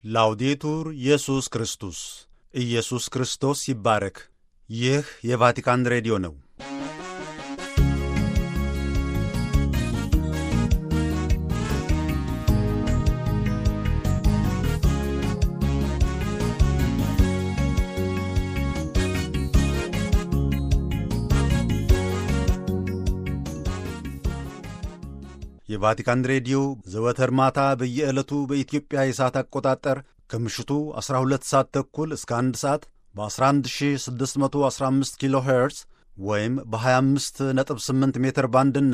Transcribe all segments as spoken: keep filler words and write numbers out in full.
ላውዴቱር ኢየሱስ ክርስቶስ ኢየሱስ ክርስቶስ ይባረክ። ይህ የቫቲካን ሬዲዮ ነው። የቫቲካን ሬዲዮ ዘወትር ማታ በየዕለቱ በኢትዮጵያ የሰዓት አቆጣጠር ከምሽቱ አስራ ሁለት ሰዓት ተኩል እስከ አንድ ሰዓት በ11615 ኪሎ ሄርዝ ወይም በ25 ነጥብ ስምንት ሜትር ባንድና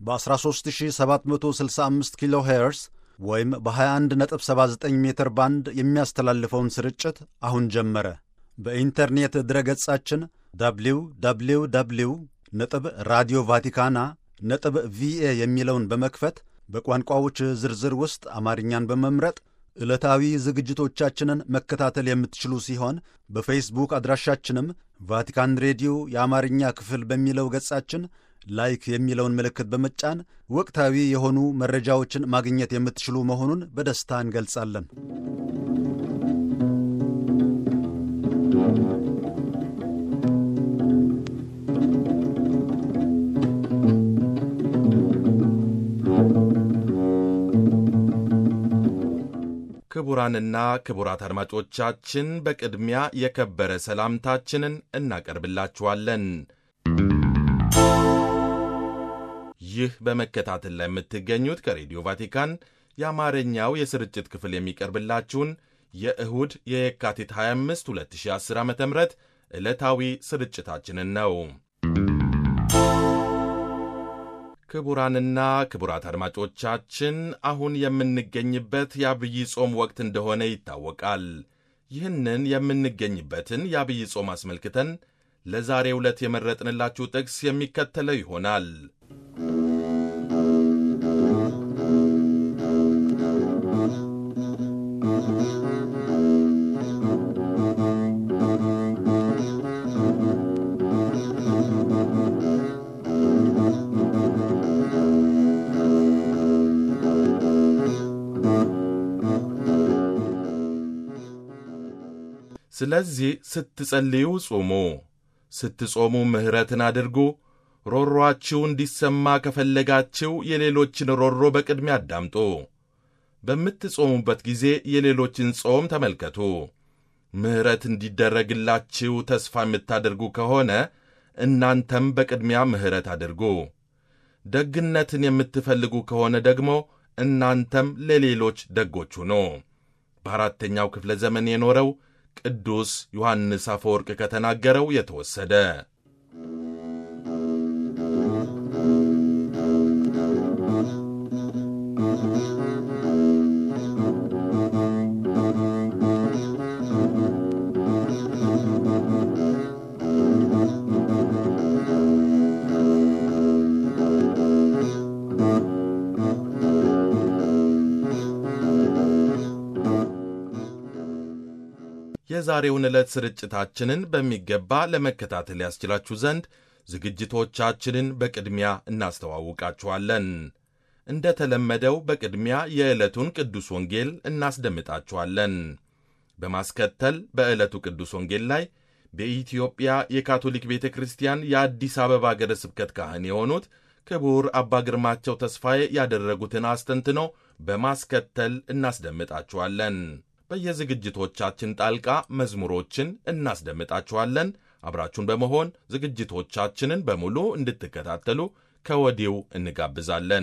በ13765 ኪሎ ሄርዝ ወይም በ21 ነጥብ ሰባ ዘጠኝ ሜትር ባንድ የሚያስተላልፈውን ስርጭት አሁን ጀመረ። በኢንተርኔት ድረገጻችን ደብሊው ደብሊው ደብሊው ነጥብ ራዲዮ ቫቲካና ነጥብ ቪኤ የሚለውን በመክፈት በቋንቋዎች ዝርዝር ውስጥ አማርኛን በመምረጥ ዕለታዊ ዝግጅቶቻችንን መከታተል የምትችሉ ሲሆን በፌስቡክ አድራሻችንም ቫቲካን ሬዲዮ የአማርኛ ክፍል በሚለው ገጻችን ላይክ የሚለውን ምልክት በመጫን ወቅታዊ የሆኑ መረጃዎችን ማግኘት የምትችሉ መሆኑን በደስታ እንገልጻለን። ክቡራንና ክቡራት አድማጮቻችን በቅድሚያ የከበረ ሰላምታችንን እናቀርብላችኋለን። ይህ በመከታተል ላይ የምትገኙት ከሬዲዮ ቫቲካን የአማርኛው የስርጭት ክፍል የሚቀርብላችሁን የእሁድ የየካቲት ሃያ አምስት ሁለት ሺህ አስር ዓመተ ምህረት ዕለታዊ ስርጭታችንን ነው። ክቡራንና ክቡራት አድማጮቻችን አሁን የምንገኝበት የአብይ ጾም ወቅት እንደሆነ ይታወቃል። ይህንን የምንገኝበትን የአብይ ጾም አስመልክተን ለዛሬው ዕለት የመረጥንላችሁ ጥቅስ የሚከተለው ይሆናል። ስለዚህ ስትጸልዩ ጹሙ፣ ስትጾሙ ምሕረትን አድርጉ። ሮሮአችሁ እንዲሰማ ከፈለጋችሁ የሌሎችን ሮሮ በቅድሚያ አዳምጡ። በምትጾሙበት ጊዜ የሌሎችን ጾም ተመልከቱ። ምሕረት እንዲደረግላችሁ ተስፋ የምታደርጉ ከሆነ እናንተም በቅድሚያ ምሕረት አድርጉ። ደግነትን የምትፈልጉ ከሆነ ደግሞ እናንተም ለሌሎች ደጎች ሁኑ። በአራተኛው ክፍለ ዘመን የኖረው ቅዱስ ዮሐንስ አፈወርቅ ከተናገረው የተወሰደ። የዛሬውን ዕለት ስርጭታችንን በሚገባ ለመከታተል ያስችላችሁ ዘንድ ዝግጅቶቻችንን በቅድሚያ እናስተዋውቃችኋለን። እንደ ተለመደው በቅድሚያ የዕለቱን ቅዱስ ወንጌል እናስደምጣችኋለን። በማስከተል በዕለቱ ቅዱስ ወንጌል ላይ በኢትዮጵያ የካቶሊክ ቤተ ክርስቲያን የአዲስ አበባ ሀገረ ስብከት ካህን የሆኑት ክቡር አባ ግርማቸው ተስፋዬ ያደረጉትን አስተንትኖ በማስከተል እናስደምጣችኋለን። በየዝግጅቶቻችን ጣልቃ መዝሙሮችን እናስደምጣችኋለን። አብራችሁን በመሆን ዝግጅቶቻችንን በሙሉ እንድትከታተሉ ከወዲሁ እንጋብዛለን።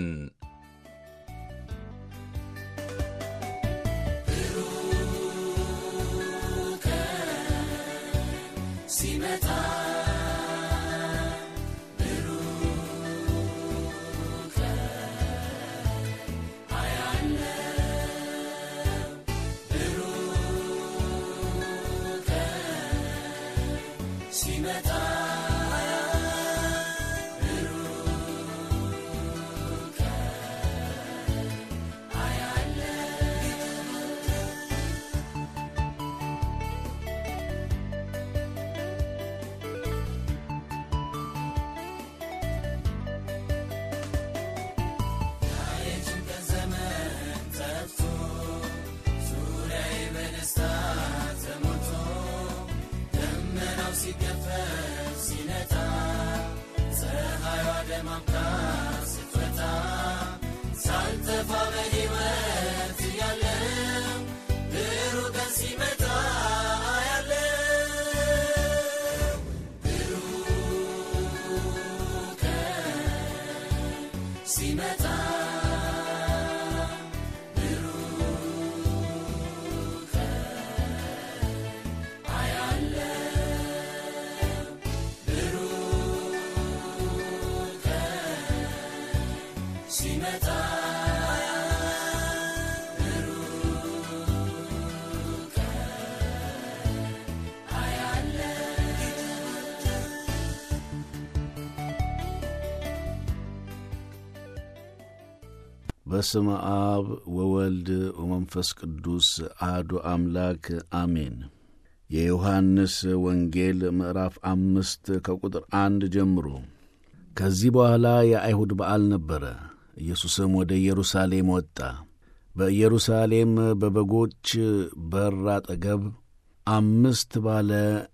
በስመ አብ ወወልድ ወመንፈስ ቅዱስ አሐዱ አምላክ አሜን። የዮሐንስ ወንጌል ምዕራፍ አምስት ከቁጥር አንድ ጀምሮ። ከዚህ በኋላ የአይሁድ በዓል ነበረ። ኢየሱስም ወደ ኢየሩሳሌም ወጣ። በኢየሩሳሌም በበጎች በር አጠገብ አምስት ባለ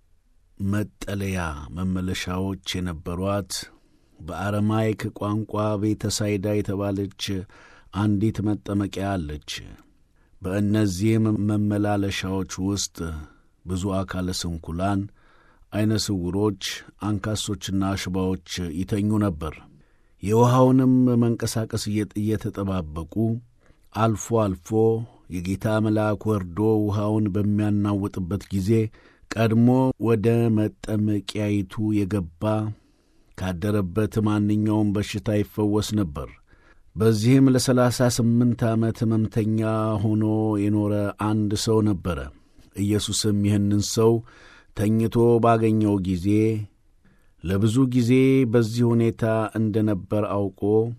መጠለያ መመለሻዎች የነበሯት በአረማይክ ቋንቋ ቤተ ሳይዳ የተባለች አንዲት መጠመቂያ አለች። በእነዚህም መመላለሻዎች ውስጥ ብዙ አካለ ስንኩላን፣ አይነ ስውሮች፣ አንካሶችና ሽባዎች ይተኙ ነበር። የውሃውንም መንቀሳቀስ እየተጠባበቁ አልፎ አልፎ የጌታ መልአክ ወርዶ ውሃውን በሚያናውጥበት ጊዜ ቀድሞ ወደ መጠመቂያይቱ የገባ ካደረበት ማንኛውም በሽታ ይፈወስ ነበር። በዚህም ለሰላሳ ስምንት ዓመት ሕመምተኛ ሆኖ የኖረ አንድ ሰው ነበረ። ኢየሱስም ይህንን ሰው ተኝቶ ባገኘው ጊዜ ለብዙ ጊዜ በዚህ ሁኔታ እንደ ነበር አውቆ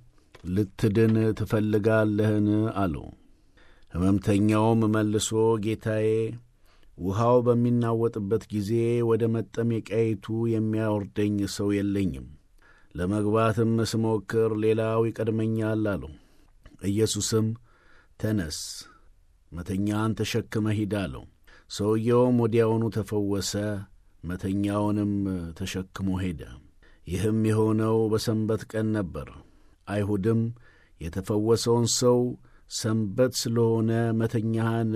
ልትድን ትፈልጋለህን? አለው። ሕመምተኛውም መልሶ ጌታዬ፣ ውሃው በሚናወጥበት ጊዜ ወደ መጠመቂያይቱ የሚያወርደኝ ሰው የለኝም፣ ለመግባትም ስሞክር ሌላው ይቀድመኛል አለው። ኢየሱስም ተነስ፣ መተኛን ተሸክመ ሂድ አለው። ሰውየውም ወዲያውኑ ተፈወሰ፣ መተኛውንም ተሸክሞ ሄደ። ይህም የሆነው በሰንበት ቀን ነበር። አይሁድም የተፈወሰውን ሰው ሰንበት ስለሆነ መተኛህን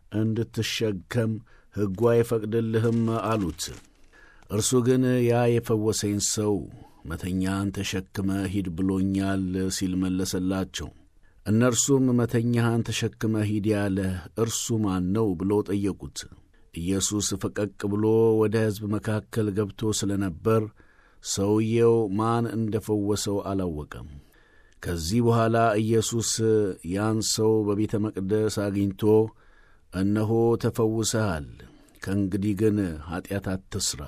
እንድትሸከም ሕጉ አይፈቅድልህም አሉት። እርሱ ግን ያ የፈወሰኝ ሰው መተኛህን ተሸክመ ሂድ ብሎኛል ሲል መለሰላቸው። እነርሱም መተኛህን ተሸክመ ሂድ ያለ እርሱ ማን ነው ብለው ጠየቁት። ኢየሱስ ፈቀቅ ብሎ ወደ ሕዝብ መካከል ገብቶ ስለ ነበር ሰውየው ማን እንደ ፈወሰው አላወቀም። ከዚህ በኋላ ኢየሱስ ያን ሰው በቤተ መቅደስ አግኝቶ እነሆ ተፈውሰሃል፣ ከእንግዲህ ግን ኀጢአት አትሥራ፣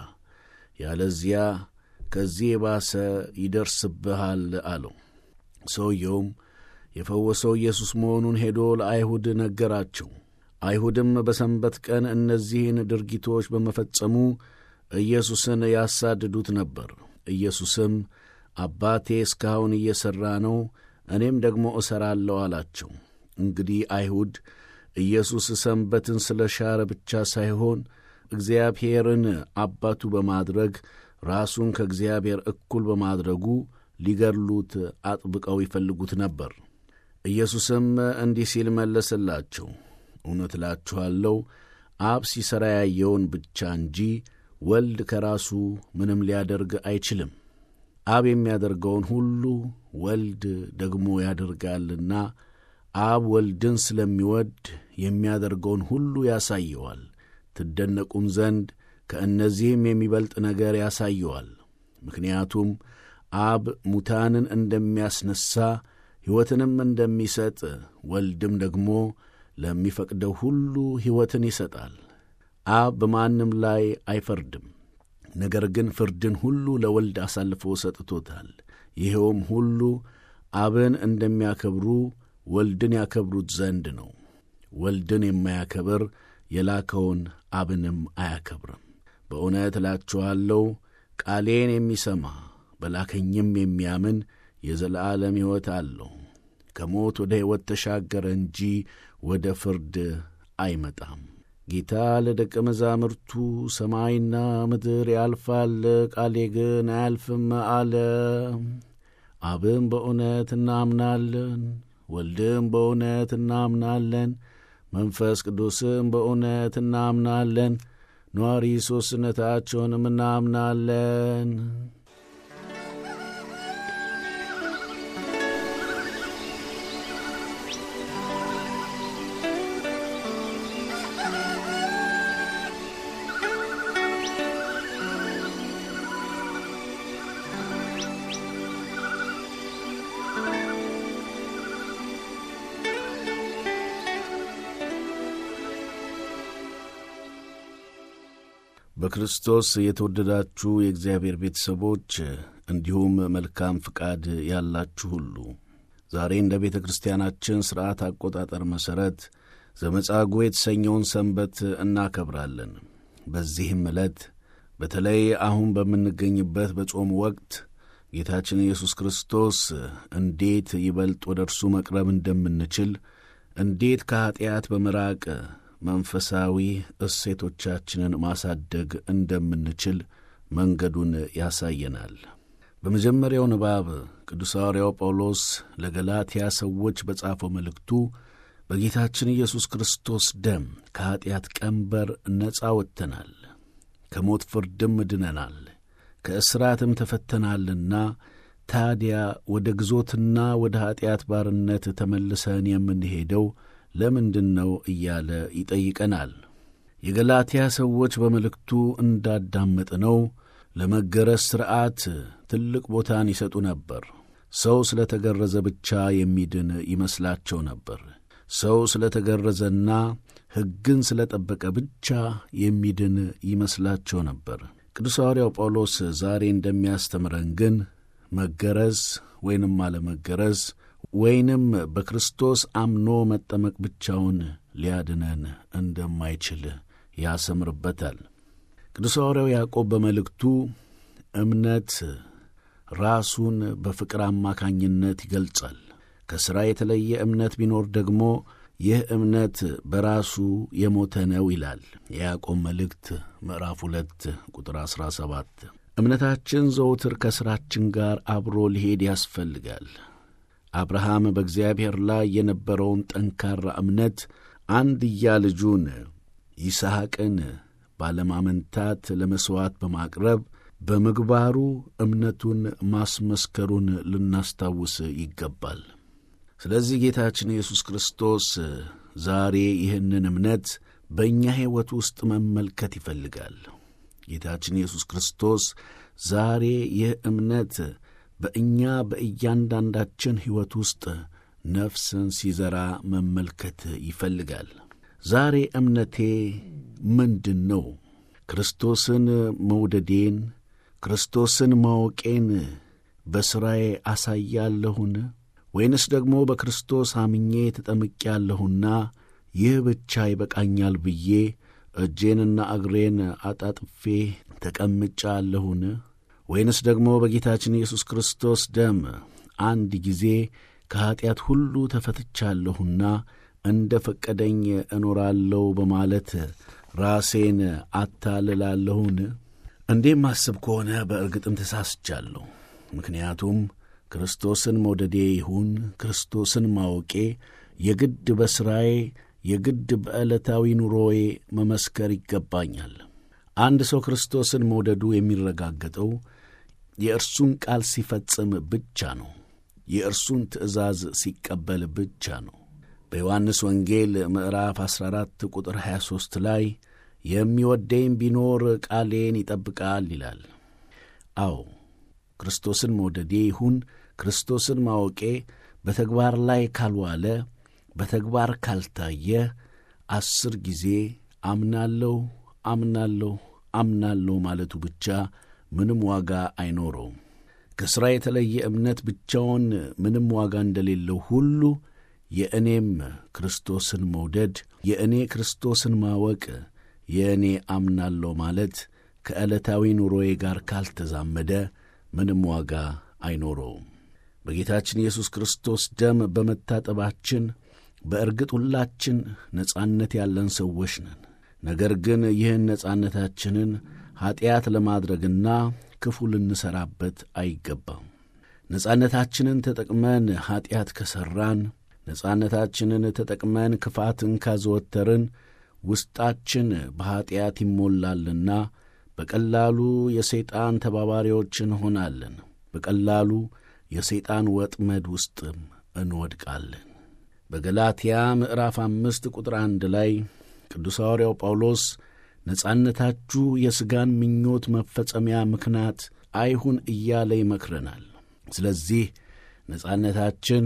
ያለዚያ ከዚህ የባሰ ይደርስብሃል አለው። ሰውየውም የፈወሰው ኢየሱስ መሆኑን ሄዶ ለአይሁድ ነገራቸው። አይሁድም በሰንበት ቀን እነዚህን ድርጊቶች በመፈጸሙ ኢየሱስን ያሳድዱት ነበር። ኢየሱስም አባቴ እስካሁን እየሠራ ነው፣ እኔም ደግሞ እሠራለሁ አላቸው። እንግዲህ አይሁድ ኢየሱስ ሰንበትን ስለ ሻረ ብቻ ሳይሆን እግዚአብሔርን አባቱ በማድረግ ራሱን ከእግዚአብሔር እኩል በማድረጉ ሊገድሉት አጥብቀው ይፈልጉት ነበር። ኢየሱስም እንዲህ ሲል መለሰላቸው፣ እውነት እላችኋለሁ አብ ሲሠራ ያየውን ብቻ እንጂ ወልድ ከራሱ ምንም ሊያደርግ አይችልም። አብ የሚያደርገውን ሁሉ ወልድ ደግሞ ያደርጋልና አብ ወልድን ስለሚወድ የሚያደርገውን ሁሉ ያሳየዋል። ትደነቁም ዘንድ ከእነዚህም የሚበልጥ ነገር ያሳየዋል። ምክንያቱም አብ ሙታንን እንደሚያስነሣ ሕይወትንም እንደሚሰጥ ወልድም ደግሞ ለሚፈቅደው ሁሉ ሕይወትን ይሰጣል። አብ በማንም ላይ አይፈርድም፣ ነገር ግን ፍርድን ሁሉ ለወልድ አሳልፎ ሰጥቶታል። ይኸውም ሁሉ አብን እንደሚያከብሩ ወልድን ያከብሩት ዘንድ ነው። ወልድን የማያከብር የላከውን አብንም አያከብርም። በእውነት እላችኋለሁ ቃሌን የሚሰማ በላከኝም የሚያምን የዘላለም ሕይወት አለው፣ ከሞት ወደ ሕይወት ተሻገረ እንጂ ወደ ፍርድ አይመጣም። ጌታ ለደቀ መዛሙርቱ ሰማይና ምድር ያልፋል፣ ቃሌ ግን አያልፍም አለ። አብም በእውነት እናምናለን፣ ወልድም በእውነት እናምናለን፣ መንፈስ ቅዱስም በእውነት እናምናለን፣ ነዋሪ ሦስትነታቸውንም እናምናለን። በክርስቶስ የተወደዳችሁ የእግዚአብሔር ቤተሰቦች እንዲሁም መልካም ፍቃድ ያላችሁ ሁሉ ዛሬ እንደ ቤተ ክርስቲያናችን ሥርዓት አቆጣጠር መሠረት ዘመጻጉዕ የተሰኘውን ሰንበት እናከብራለን። በዚህም ዕለት በተለይ አሁን በምንገኝበት በጾም ወቅት ጌታችን ኢየሱስ ክርስቶስ እንዴት ይበልጥ ወደ እርሱ መቅረብ እንደምንችል፣ እንዴት ከኀጢአት በመራቅ መንፈሳዊ እሴቶቻችንን ማሳደግ እንደምንችል መንገዱን ያሳየናል። በመጀመሪያው ንባብ ቅዱስ ሐዋርያው ጳውሎስ ለገላትያ ሰዎች በጻፈው መልእክቱ በጌታችን ኢየሱስ ክርስቶስ ደም ከኀጢአት ቀንበር ነፃ ወጥተናል፣ ከሞት ፍርድም ድነናል፣ ከእስራትም ተፈተናልና ታዲያ ወደ ግዞትና ወደ ኀጢአት ባርነት ተመልሰን የምንሄደው ለምንድን ነው እያለ ይጠይቀናል። የገላትያ ሰዎች በመልእክቱ እንዳዳመጥነው ለመገረዝ ሥርዓት ትልቅ ቦታን ይሰጡ ነበር። ሰው ስለ ተገረዘ ብቻ የሚድን ይመስላቸው ነበር። ሰው ስለ ተገረዘና ሕግን ስለ ጠበቀ ብቻ የሚድን ይመስላቸው ነበር። ቅዱስ ሐዋርያው ጳውሎስ ዛሬ እንደሚያስተምረን ግን መገረዝ ወይንም አለመገረዝ ወይንም በክርስቶስ አምኖ መጠመቅ ብቻውን ሊያድነን እንደማይችል ያሰምርበታል። ቅዱስ ሐዋርያው ያዕቆብ በመልእክቱ እምነት ራሱን በፍቅር አማካኝነት ይገልጻል። ከሥራ የተለየ እምነት ቢኖር ደግሞ ይህ እምነት በራሱ የሞተ ነው ይላል። የያዕቆብ መልእክት ምዕራፍ ሁለት ቁጥር አሥራ ሰባት እምነታችን ዘውትር ከሥራችን ጋር አብሮ ሊሄድ ያስፈልጋል። አብርሃም በእግዚአብሔር ላይ የነበረውን ጠንካራ እምነት አንድያ ልጁን ይስሐቅን ባለማመንታት ለመሥዋዕት በማቅረብ በምግባሩ እምነቱን ማስመስከሩን ልናስታውስ ይገባል። ስለዚህ ጌታችን ኢየሱስ ክርስቶስ ዛሬ ይህንን እምነት በእኛ ሕይወት ውስጥ መመልከት ይፈልጋል። ጌታችን ኢየሱስ ክርስቶስ ዛሬ ይህ እምነት በእኛ በእያንዳንዳችን ሕይወት ውስጥ ነፍስን ሲዘራ መመልከት ይፈልጋል። ዛሬ እምነቴ ምንድን ነው? ክርስቶስን መውደዴን፣ ክርስቶስን ማወቄን በሥራዬ አሳያለሁን? ወይንስ ደግሞ በክርስቶስ አምኜ ተጠምቄያለሁና ይህ ብቻ ይበቃኛል ብዬ እጄንና እግሬን አጣጥፌ ተቀምጫለሁን? ወይንስ ደግሞ በጌታችን ኢየሱስ ክርስቶስ ደም አንድ ጊዜ ከኀጢአት ሁሉ ተፈትቻለሁና እንደ ፈቀደኝ እኖራለሁ በማለት ራሴን አታልላለሁን? እንዴም ማስብ ከሆነ በእርግጥም ተሳስቻለሁ። ምክንያቱም ክርስቶስን መውደዴ ይሁን ክርስቶስን ማወቄ የግድ በሥራዬ የግድ በዕለታዊ ኑሮዬ መመስከር ይገባኛል። አንድ ሰው ክርስቶስን መውደዱ የሚረጋገጠው የእርሱን ቃል ሲፈጽም ብቻ ነው። የእርሱን ትእዛዝ ሲቀበል ብቻ ነው። በዮሐንስ ወንጌል ምዕራፍ አሥራ አራት ቁጥር ሀያ ሦስት ላይ የሚወደኝ ቢኖር ቃሌን ይጠብቃል ይላል። አዎ ክርስቶስን መውደዴ ይሁን ክርስቶስን ማወቄ በተግባር ላይ ካልዋለ፣ በተግባር ካልታየ አስር ጊዜ አምናለሁ አምናለሁ አምናለሁ ማለቱ ብቻ ምንም ዋጋ አይኖረውም። ከሥራ የተለየ እምነት ብቻውን ምንም ዋጋ እንደሌለው ሁሉ የእኔም ክርስቶስን መውደድ፣ የእኔ ክርስቶስን ማወቅ፣ የእኔ አምናለሁ ማለት ከዕለታዊ ኑሮዬ ጋር ካልተዛመደ ምንም ዋጋ አይኖረውም። በጌታችን ኢየሱስ ክርስቶስ ደም በመታጠባችን በእርግጥ ሁላችን ነጻነት ያለን ሰዎች ነን። ነገር ግን ይህን ነጻነታችንን ኀጢአት ለማድረግና ክፉ ልንሠራበት አይገባም። ነጻነታችንን ተጠቅመን ኀጢአት ከሠራን፣ ነጻነታችንን ተጠቅመን ክፋትን ካዘወተርን ውስጣችን በኀጢአት ይሞላልና በቀላሉ የሰይጣን ተባባሪዎች እንሆናለን። በቀላሉ የሰይጣን ወጥመድ ውስጥም እንወድቃለን። በገላትያ ምዕራፍ አምስት ቁጥር አንድ ላይ ቅዱስ ሐዋርያው ጳውሎስ ነጻነታችሁ የሥጋን ምኞት መፈጸሚያ ምክንያት አይሁን እያለ ይመክረናል። ስለዚህ ነጻነታችን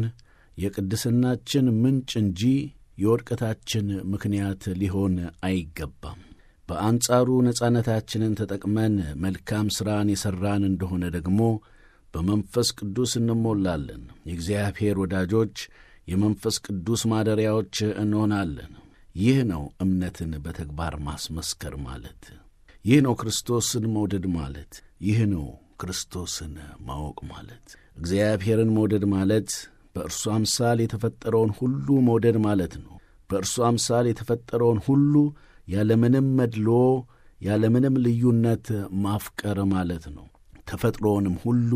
የቅድስናችን ምንጭ እንጂ የውድቀታችን ምክንያት ሊሆን አይገባም። በአንጻሩ ነጻነታችንን ተጠቅመን መልካም ሥራን የሠራን እንደሆነ ደግሞ በመንፈስ ቅዱስ እንሞላለን። የእግዚአብሔር ወዳጆች፣ የመንፈስ ቅዱስ ማደሪያዎች እንሆናለን። ይህ ነው እምነትን በተግባር ማስመስከር ማለት። ይህ ነው ክርስቶስን መውደድ ማለት። ይህ ነው ክርስቶስን ማወቅ ማለት። እግዚአብሔርን መውደድ ማለት በእርሱ አምሳል የተፈጠረውን ሁሉ መውደድ ማለት ነው። በእርሱ አምሳል የተፈጠረውን ሁሉ ያለምንም መድሎ ያለምንም ልዩነት ማፍቀር ማለት ነው። ተፈጥሮውንም ሁሉ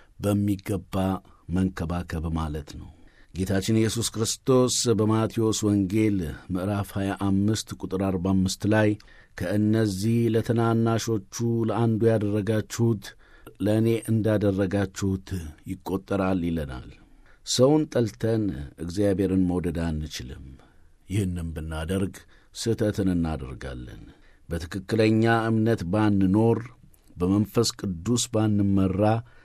በሚገባ መንከባከብ ማለት ነው። ጌታችን ኢየሱስ ክርስቶስ በማቴዎስ ወንጌል ምዕራፍ ሃያ አምስት ቁጥር አርባ አምስት ላይ ከእነዚህ ለተናናሾቹ ለአንዱ ያደረጋችሁት ለእኔ እንዳደረጋችሁት ይቈጠራል ይለናል። ሰውን ጠልተን እግዚአብሔርን መውደድ አንችልም። ይህንም ብናደርግ ስህተትን እናደርጋለን። በትክክለኛ እምነት ባንኖር፣ በመንፈስ ቅዱስ ባንመራ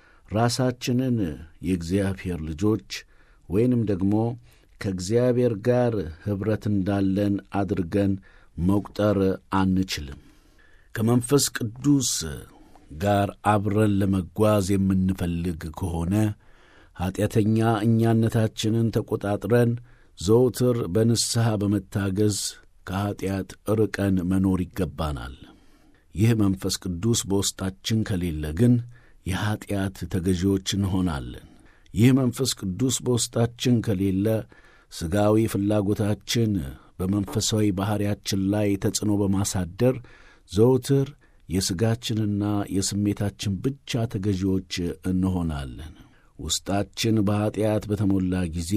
ራሳችንን የእግዚአብሔር ልጆች ወይንም ደግሞ ከእግዚአብሔር ጋር ኅብረት እንዳለን አድርገን መቁጠር አንችልም። ከመንፈስ ቅዱስ ጋር አብረን ለመጓዝ የምንፈልግ ከሆነ ኀጢአተኛ እኛነታችንን ተቆጣጥረን ዘውትር በንስሐ በመታገዝ ከኀጢአት ርቀን መኖር ይገባናል። ይህ መንፈስ ቅዱስ በውስጣችን ከሌለ ግን የኀጢአት ተገዢዎች እንሆናለን። ይህ መንፈስ ቅዱስ በውስጣችን ከሌለ ሥጋዊ ፍላጎታችን በመንፈሳዊ ባሕርያችን ላይ ተጽዕኖ በማሳደር ዘውትር የሥጋችንና የስሜታችን ብቻ ተገዢዎች እንሆናለን። ውስጣችን በኀጢአት በተሞላ ጊዜ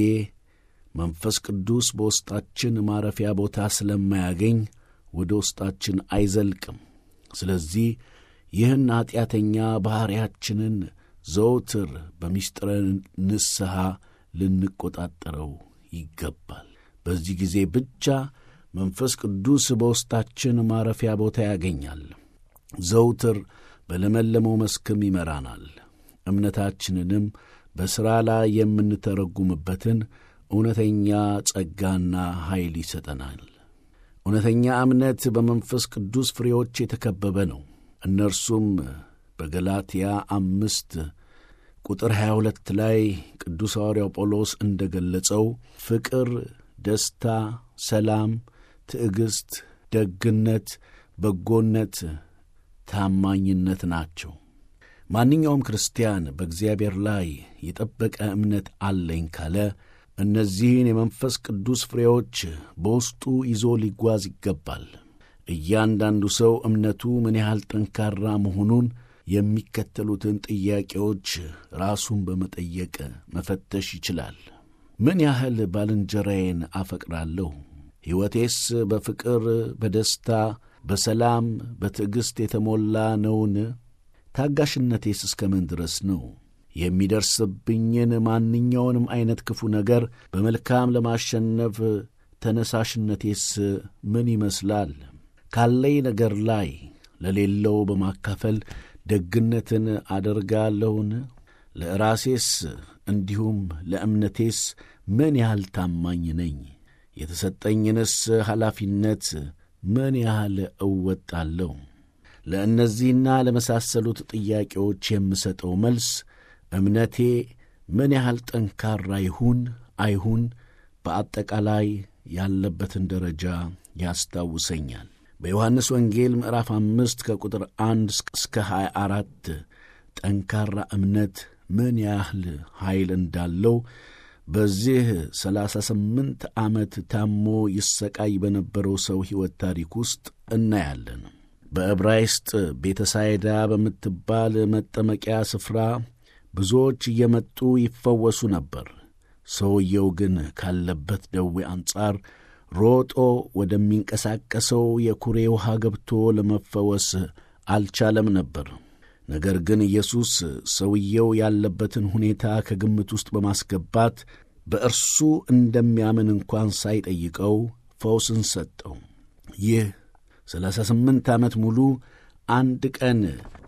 መንፈስ ቅዱስ በውስጣችን ማረፊያ ቦታ ስለማያገኝ ወደ ውስጣችን አይዘልቅም። ስለዚህ ይህን ኀጢአተኛ ባሕርያችንን ዘውትር በምስጢረ ንስሐ ልንቆጣጠረው ይገባል። በዚህ ጊዜ ብቻ መንፈስ ቅዱስ በውስጣችን ማረፊያ ቦታ ያገኛል። ዘውትር በለመለመው መስክም ይመራናል። እምነታችንንም በሥራ ላይ የምንተረጉምበትን እውነተኛ ጸጋና ኃይል ይሰጠናል። እውነተኛ እምነት በመንፈስ ቅዱስ ፍሬዎች የተከበበ ነው። እነርሱም በገላትያ አምስት ቁጥር ሀያ ሁለት ላይ ቅዱስ ሐዋርያው ጳውሎስ እንደ ገለጸው ፍቅር፣ ደስታ፣ ሰላም፣ ትዕግሥት፣ ደግነት፣ በጎነት፣ ታማኝነት ናቸው። ማንኛውም ክርስቲያን በእግዚአብሔር ላይ የጠበቀ እምነት አለኝ ካለ እነዚህን የመንፈስ ቅዱስ ፍሬዎች በውስጡ ይዞ ሊጓዝ ይገባል። እያንዳንዱ ሰው እምነቱ ምን ያህል ጠንካራ መሆኑን የሚከተሉትን ጥያቄዎች ራሱን በመጠየቅ መፈተሽ ይችላል። ምን ያህል ባልንጀራዬን አፈቅራለሁ? ሕይወቴስ በፍቅር፣ በደስታ፣ በሰላም፣ በትዕግሥት የተሞላ ነውን? ታጋሽነቴስ እስከ ምን ድረስ ነው? የሚደርስብኝን ማንኛውንም ዐይነት ክፉ ነገር በመልካም ለማሸነፍ ተነሳሽነቴስ ምን ይመስላል? ካለኝ ነገር ላይ ለሌለው በማካፈል ደግነትን አደርጋለሁን? ለራሴስ እንዲሁም ለእምነቴስ ምን ያህል ታማኝ ነኝ? የተሰጠኝንስ ኃላፊነት ምን ያህል እወጣለሁ? ለእነዚህና ለመሳሰሉት ጥያቄዎች የምሰጠው መልስ እምነቴ ምን ያህል ጠንካራ ይሁን አይሁን በአጠቃላይ ያለበትን ደረጃ ያስታውሰኛል። በዮሐንስ ወንጌል ምዕራፍ አምስት ከቁጥር አንድ እስከ ሀያ አራት ጠንካራ እምነት ምን ያህል ኃይል እንዳለው በዚህ ሰላሳ ስምንት ዓመት ታሞ ይሰቃይ በነበረው ሰው ሕይወት ታሪክ ውስጥ እናያለን። በዕብራይስጥ ቤተሳይዳ በምትባል መጠመቂያ ስፍራ ብዙዎች እየመጡ ይፈወሱ ነበር። ሰውየው ግን ካለበት ደዌ አንጻር ሮጦ ወደሚንቀሳቀሰው የኩሬ ውሃ ገብቶ ለመፈወስ አልቻለም ነበር። ነገር ግን ኢየሱስ ሰውየው ያለበትን ሁኔታ ከግምት ውስጥ በማስገባት በእርሱ እንደሚያምን እንኳን ሳይጠይቀው ፈውስን ሰጠው። ይህ ሰላሳ ስምንት ዓመት ሙሉ አንድ ቀን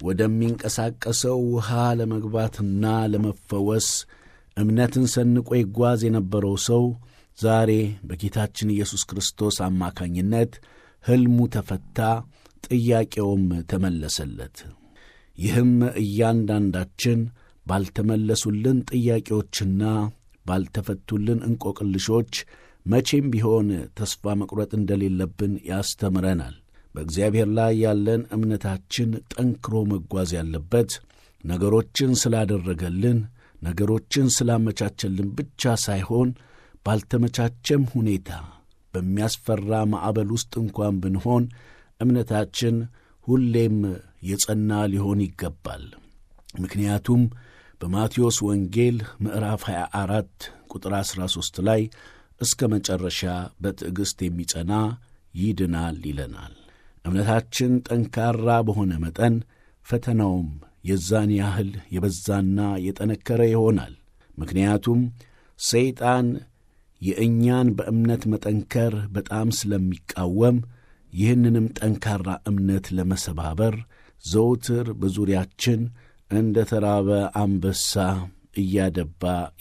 ወደሚንቀሳቀሰው ውሃ ለመግባትና ለመፈወስ እምነትን ሰንቆ ይጓዝ የነበረው ሰው ዛሬ በጌታችን ኢየሱስ ክርስቶስ አማካኝነት ሕልሙ ተፈታ፣ ጥያቄውም ተመለሰለት። ይህም እያንዳንዳችን ባልተመለሱልን ጥያቄዎችና ባልተፈቱልን እንቆቅልሾች መቼም ቢሆን ተስፋ መቁረጥ እንደሌለብን ያስተምረናል። በእግዚአብሔር ላይ ያለን እምነታችን ጠንክሮ መጓዝ ያለበት ነገሮችን ስላደረገልን፣ ነገሮችን ስላመቻቸልን ብቻ ሳይሆን ባልተመቻቸም ሁኔታ በሚያስፈራ ማዕበል ውስጥ እንኳን ብንሆን እምነታችን ሁሌም የጸና ሊሆን ይገባል። ምክንያቱም በማቴዎስ ወንጌል ምዕራፍ ሃያ አራት ቁጥር አሥራ ሦስት ላይ እስከ መጨረሻ በትዕግሥት የሚጸና ይድናል ይለናል። እምነታችን ጠንካራ በሆነ መጠን ፈተናውም የዛን ያህል የበዛና የጠነከረ ይሆናል። ምክንያቱም ሰይጣን የእኛን በእምነት መጠንከር በጣም ስለሚቃወም ይህንንም ጠንካራ እምነት ለመሰባበር ዘውትር በዙሪያችን እንደ ተራበ አንበሳ እያደባ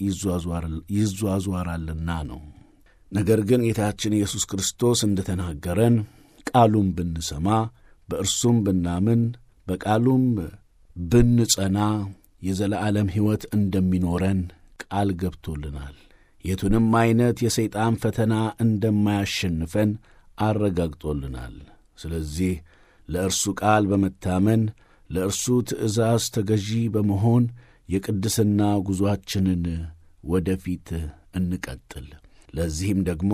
ይዟዟራልና ነው። ነገር ግን ጌታችን ኢየሱስ ክርስቶስ እንደ ተናገረን ቃሉን ብንሰማ፣ በእርሱም ብናምን፣ በቃሉም ብንጸና የዘላለም ሕይወት እንደሚኖረን ቃል ገብቶልናል። የቱንም ዓይነት የሰይጣን ፈተና እንደማያሸንፈን አረጋግጦልናል። ስለዚህ ለእርሱ ቃል በመታመን ለእርሱ ትእዛዝ ተገዢ በመሆን የቅድስና ጉዞአችንን ወደፊት እንቀጥል። ለዚህም ደግሞ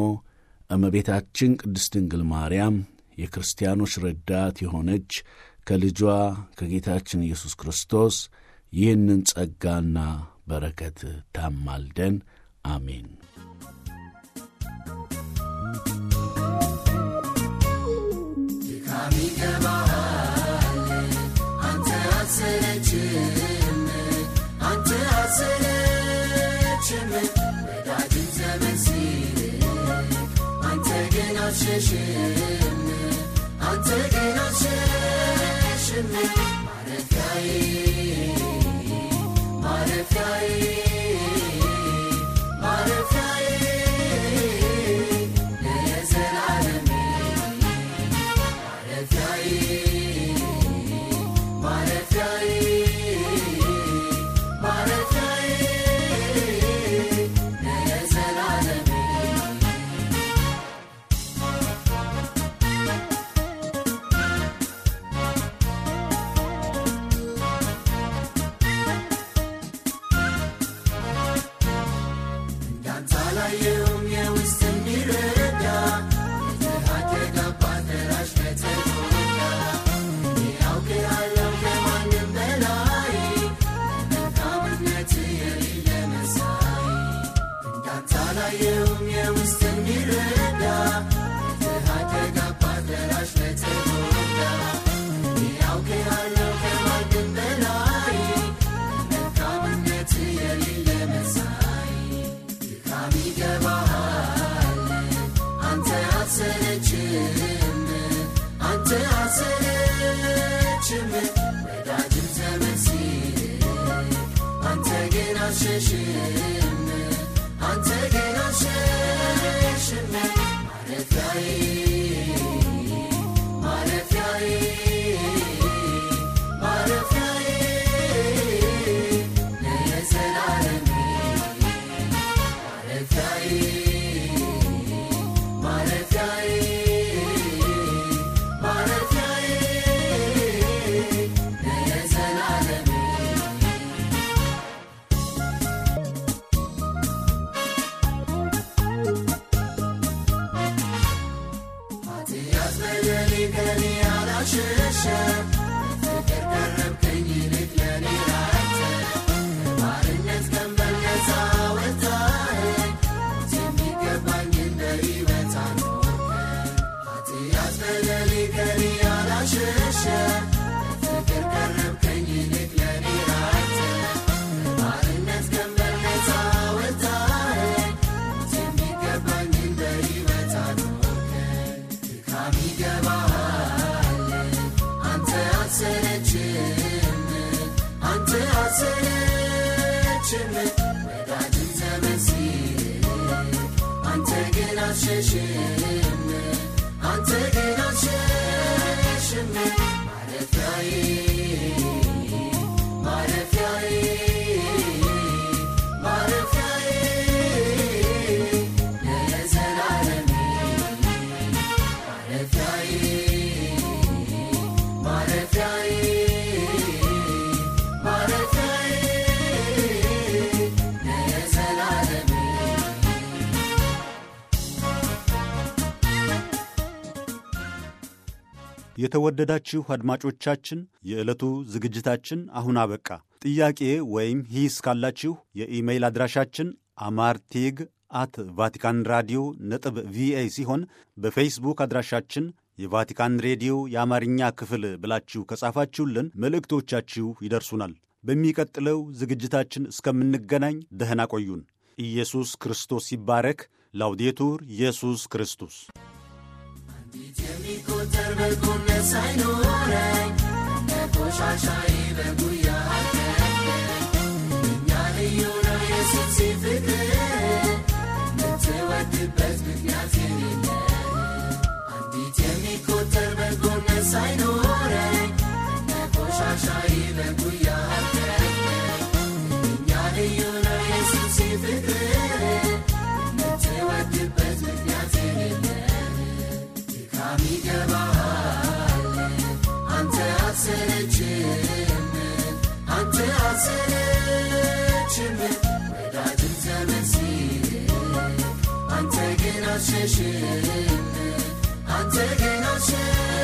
እመቤታችን ቅድስት ድንግል ማርያም የክርስቲያኖች ረዳት የሆነች ከልጇ ከጌታችን ኢየሱስ ክርስቶስ ይህንን ጸጋና በረከት ታማልደን። አሜን። Marefai, Marefai. የተወደዳችሁ አድማጮቻችን የዕለቱ ዝግጅታችን አሁን አበቃ። ጥያቄ ወይም ሂስ ካላችሁ የኢሜይል አድራሻችን አማርቲግ አት ቫቲካን ራዲዮ ነጥብ ቪኦኤ ሲሆን በፌስቡክ አድራሻችን የቫቲካን ሬዲዮ የአማርኛ ክፍል ብላችሁ ከጻፋችሁልን መልእክቶቻችሁ ይደርሱናል። በሚቀጥለው ዝግጅታችን እስከምንገናኝ ደህና ቆዩን። ኢየሱስ ክርስቶስ ይባረክ። ላውዴቱር ኢየሱስ ክርስቶስ። የሚቆጠር በጎነት ሳይኖረኝ ቆሻሻዬ በጉያ እኛ ልዩ ነው የሱስ ፍቅር የምትወድበት ምክንያት የሌለ አንዲት የሚቆጠር በጎነት ሳይኖረኝ ቆሻሻዬ በጉያ እኛ ልዩ ነው የሱስ ፍቅር የምትወድበት ምክንያት የሌለ ይገባሃል አንተ አትሰለችም አንተ አትሰለችም ወዳጅም ዘመድ ሲርቅ አንተ ግን አትሸሽም አንተ ግን አትሸሽም